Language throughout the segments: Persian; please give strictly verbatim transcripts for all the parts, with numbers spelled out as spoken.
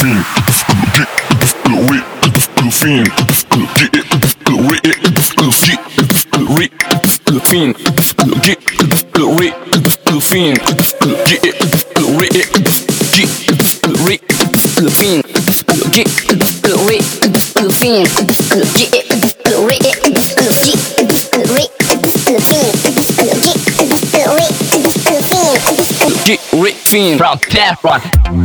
fiend, get lit, fiend, get lit, get lit, fiend, get lit, fiend, get lit, get lit, fiend, get lit, fiend, get lit, fiend from Teflon.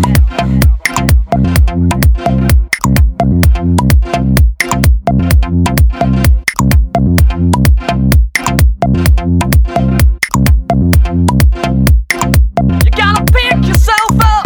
You gotta pick yourself up.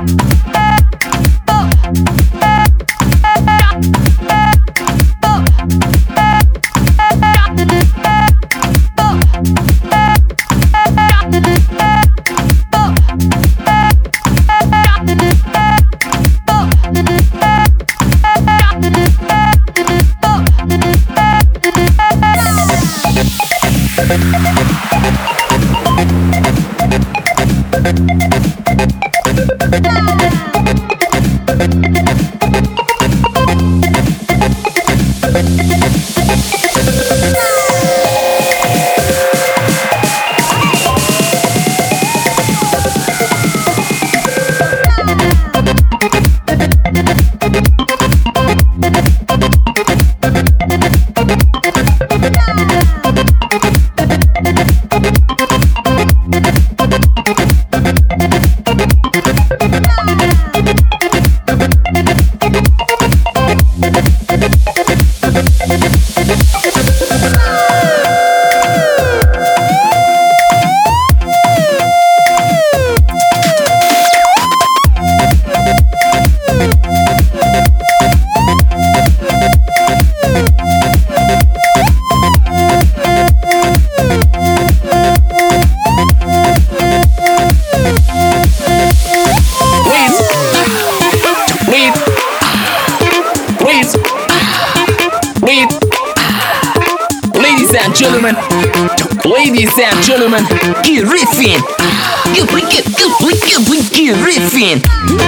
Gentlemen, ladies and gentlemen, get riffing, get get get get get riffing.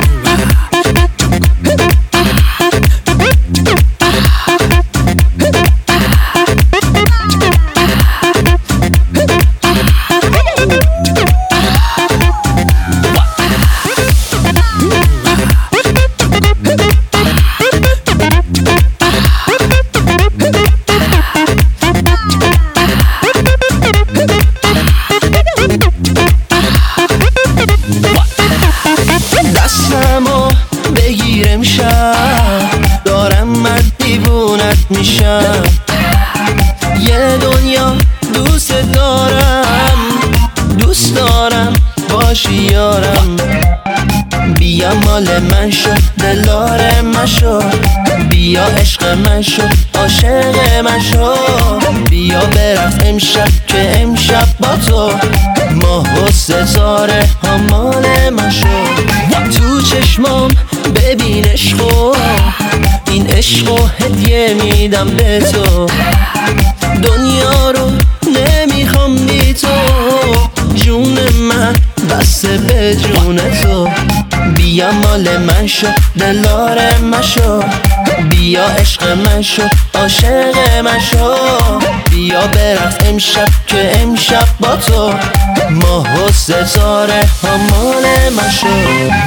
میشم یه دنیا دوست دارم، دوست دارم باشی یارم. بیا مال من شو، دلار من شو، بیا عشق من شو، عاشق من شو. بیا برقص امشب که امشب با تو ماه و ستاره ها مال من شو. تو چشمام ببین عشقو، این عشقو هدیه میدم به تو. دنیا رو نمیخوام بی تو، جون من بسته به جون تو. بیا مال من شو، دلار من شو، بیا عشق من شو، عاشق من شو. بیا برقص امشب که امشب با تو ماه و ستاره ها مال من شو.